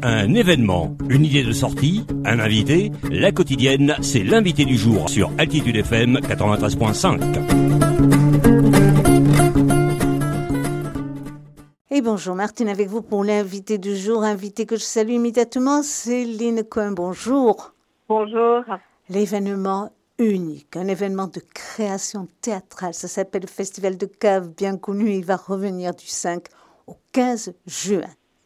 Un événement, une idée de sortie, un invité, la quotidienne, c'est l'invité du jour sur Altitude FM 93.5. Et bonjour Martine, avec vous pour l'invité du jour, invité que je salue immédiatement, Céline Cohen, bonjour. Bonjour. L'événement unique, un événement de création théâtrale, ça s'appelle le Festival de Cave, bien connu, il va revenir du 5 au 15 juin.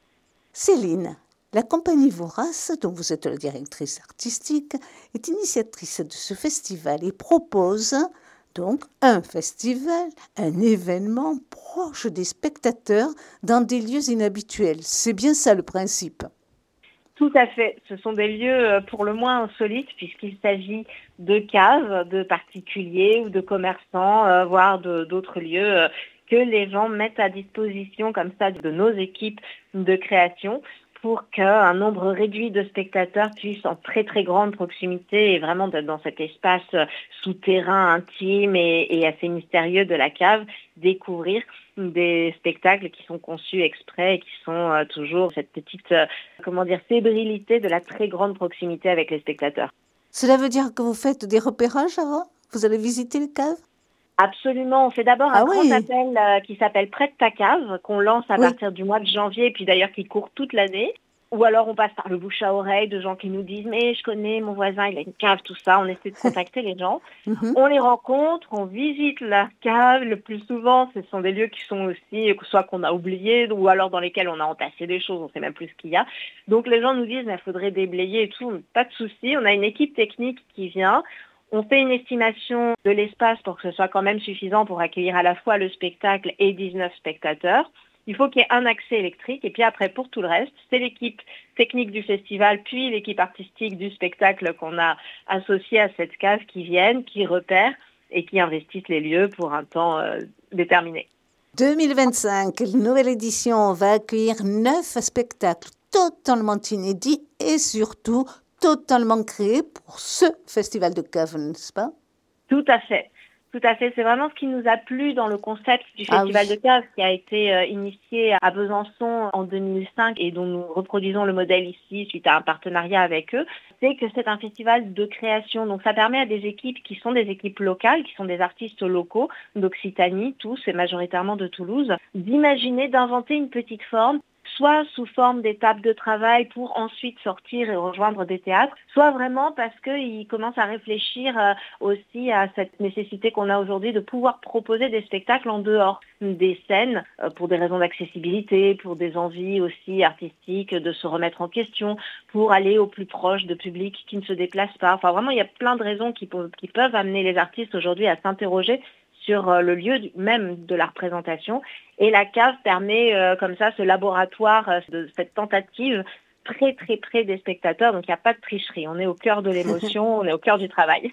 Céline, la compagnie Vorace, dont vous êtes la directrice artistique, est initiatrice de ce festival et propose donc un festival, un événement proche des spectateurs dans des lieux inhabituels. C'est bien ça le principe. Tout à fait. Ce sont des lieux pour le moins insolites puisqu'il s'agit de caves, de particuliers ou de commerçants, voire d'autres lieux que les gens mettent à disposition comme ça de nos équipes de création pour qu'un nombre réduit de spectateurs puissent en très très grande proximité et vraiment dans cet espace souterrain intime et assez mystérieux de la cave découvrir des spectacles qui sont conçus exprès et qui sont toujours cette petite fébrilité de la très grande proximité avec les spectateurs. Cela veut dire que vous faites des repérages avant ? Vous allez visiter les caves ? Absolument, on fait d'abord un grand appel qui s'appelle Prête ta cave, qu'on lance à partir du mois de janvier, et puis d'ailleurs qui court toute l'année. Ou alors on passe par le bouche à oreille de gens qui nous disent « mais je connais mon voisin, il a une cave, tout ça ». On essaie de contacter les gens. On les rencontre, on visite la cave. Le plus souvent, ce sont des lieux qui sont aussi, soit qu'on a oubliés, ou alors dans lesquels on a entassé des choses, on ne sait même plus ce qu'il y a. Donc les gens nous disent « il faudrait déblayer et tout ». Pas de souci, on a une équipe technique qui vient. On fait une estimation de l'espace pour que ce soit quand même suffisant pour accueillir à la fois le spectacle et 19 spectateurs. Il faut qu'il y ait un accès électrique et puis après pour tout le reste, c'est l'équipe technique du festival puis l'équipe artistique du spectacle qu'on a associé à cette cave qui viennent, qui repèrent et qui investissent les lieux pour un temps déterminé. 2025, une nouvelle édition va accueillir 9 spectacles totalement inédits et surtout totalement créé pour ce festival de cave, n'est-ce pas ? Tout à fait. Tout à fait. C'est vraiment ce qui nous a plu dans le concept du festival de cave qui a été initié à Besançon en 2005 et dont nous reproduisons le modèle ici suite à un partenariat avec eux. C'est que c'est un festival de création. Donc ça permet à des équipes qui sont des équipes locales, qui sont des artistes locaux d'Occitanie, tous et majoritairement de Toulouse, d'imaginer, d'inventer une petite forme, soit sous forme d'étapes de travail pour ensuite sortir et rejoindre des théâtres, soit vraiment parce qu'ils commencent à réfléchir aussi à cette nécessité qu'on a aujourd'hui de pouvoir proposer des spectacles en dehors des scènes pour des raisons d'accessibilité, pour des envies aussi artistiques de se remettre en question, pour aller au plus proche de publics qui ne se déplacent pas. Enfin vraiment, il y a plein de raisons qui peuvent amener les artistes aujourd'hui à s'interroger sur le lieu même de la représentation. Et la cave permet comme ça ce laboratoire de cette tentative très très près des spectateurs. Donc il n'y a pas de tricherie, on est au cœur de l'émotion, on est au cœur du travail.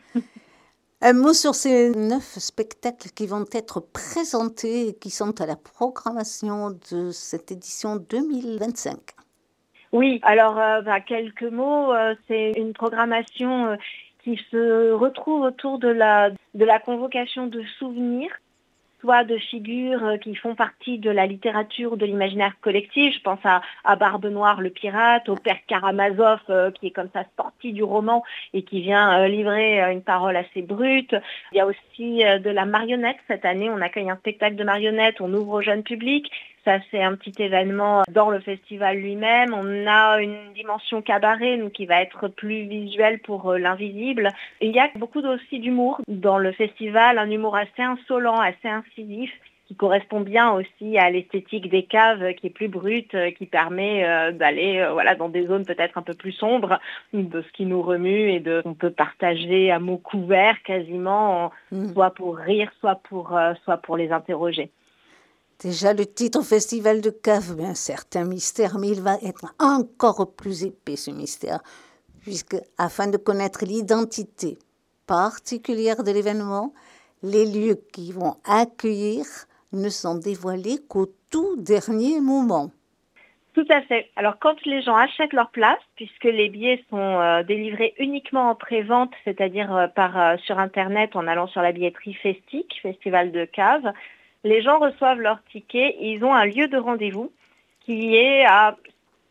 Un mot sur ces 9 spectacles qui vont être présentés et qui sont à la programmation de cette édition 2025. Oui, alors quelques mots, c'est une programmation qui se retrouve autour de la convocation de souvenirs, soit de figures qui font partie de la littérature ou de l'imaginaire collectif. Je pense à Barbe Noire le pirate, au père Karamazov qui est comme ça sorti du roman et qui vient livrer une parole assez brute. Il y a aussi de la marionnette. Cette année, on accueille un spectacle de marionnettes, on ouvre au jeune public. Ça, c'est un petit événement dans le festival lui-même. On a une dimension cabaret, donc qui va être plus visuelle pour l'invisible. Et il y a beaucoup aussi d'humour dans le festival, un humour assez insolent, assez incisif, qui correspond bien aussi à l'esthétique des caves, qui est plus brute, qui permet d'aller dans des zones peut-être un peu plus sombres, de ce qui nous remue et on peut partager à mots couverts quasiment, soit pour rire, soit pour les interroger. Déjà, le titre Festival de cave, un certain mystère, mais il va être encore plus épais, ce mystère, puisque afin de connaître l'identité particulière de l'événement, les lieux qui vont accueillir ne sont dévoilés qu'au tout dernier moment. Tout à fait. Alors, quand les gens achètent leur place, puisque les billets sont délivrés uniquement en pré-vente, c'est-à-dire sur Internet en allant sur la billetterie Festic, Festival de cave, les gens reçoivent leur ticket et ils ont un lieu de rendez-vous qui est à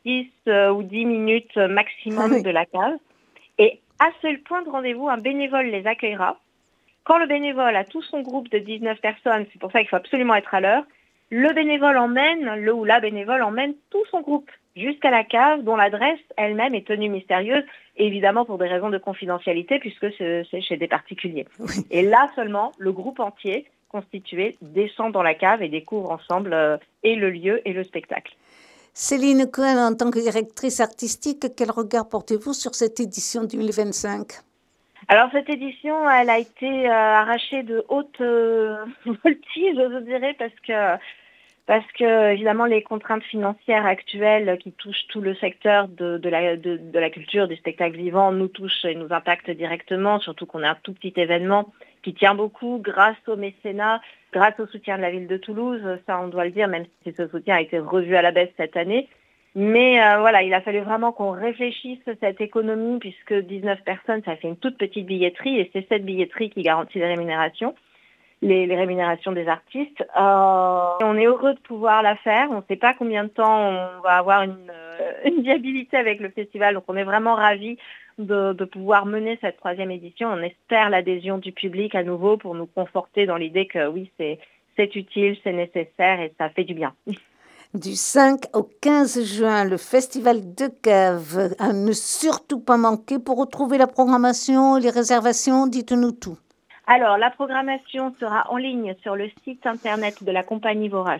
6 ou 10 minutes maximum de la cave. Et à seul point de rendez-vous, un bénévole les accueillera. Quand le bénévole a tout son groupe de 19 personnes, c'est pour ça qu'il faut absolument être à l'heure, le bénévole emmène, le ou la bénévole emmène tout son groupe jusqu'à la cave, dont l'adresse elle-même est tenue mystérieuse, évidemment pour des raisons de confidentialité, puisque c'est chez des particuliers. Oui. Et là seulement, le groupe entier constitué descend dans la cave et découvre ensemble et le lieu et le spectacle. Céline Cohen, en tant que directrice artistique, quel regard portez-vous sur cette édition 2025 ? Alors cette édition, elle a été arrachée de haute voltige, je dirais, parce que évidemment les contraintes financières actuelles qui touchent tout le secteur de la culture, du spectacle vivant, nous touchent et nous impactent directement, surtout qu'on est un tout petit événement qui tient beaucoup grâce au mécénat, grâce au soutien de la ville de Toulouse, ça on doit le dire, même si ce soutien a été revu à la baisse cette année. Mais voilà, il a fallu vraiment qu'on réfléchisse cette économie, puisque 19 personnes, ça fait une toute petite billetterie, et c'est cette billetterie qui garantit les rémunérations. Les rémunérations des artistes. On est heureux de pouvoir la faire. On ne sait pas combien de temps on va avoir une viabilité avec le festival. Donc on est vraiment ravis de pouvoir mener cette 3e édition. On espère l'adhésion du public à nouveau pour nous conforter dans l'idée que oui, c'est utile, c'est nécessaire et ça fait du bien. Du 5 au 15 juin, le Festival de Cave. À ne surtout pas manquer. Pour retrouver la programmation, les réservations, dites-nous tout. Alors, la programmation sera en ligne sur le site internet de la compagnie Vorace,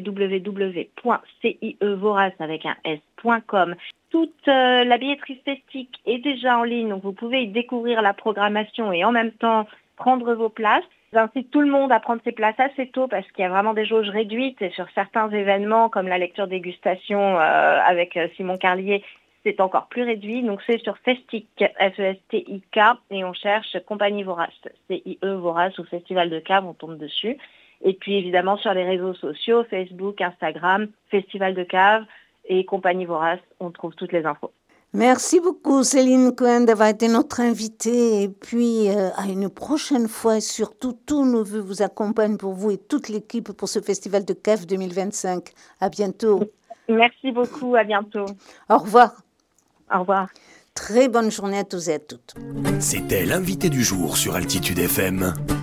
www.cievorace.com. Toute la billetterie festique est déjà en ligne, donc vous pouvez y découvrir la programmation et en même temps prendre vos places. J'incite tout le monde à prendre ses places assez tôt parce qu'il y a vraiment des jauges réduites et sur certains événements comme la lecture dégustation avec Simon Carlier, c'est encore plus réduit, donc c'est sur Festic, Festik, et on cherche Compagnie Vorace, CIE Vorace ou Festival de Cave, on tombe dessus. Et puis évidemment sur les réseaux sociaux, Facebook, Instagram, Festival de Cave et Compagnie Vorace, on trouve toutes les infos. Merci beaucoup Céline Cohen d'avoir été notre invitée et puis à une prochaine fois et surtout tous nos vœux vous accompagnent pour vous et toute l'équipe pour ce Festival de Cave 2025. À bientôt. Merci beaucoup, à bientôt. Au revoir. Au revoir. Très bonne journée à tous et à toutes. C'était l'invité du jour sur Altitude FM.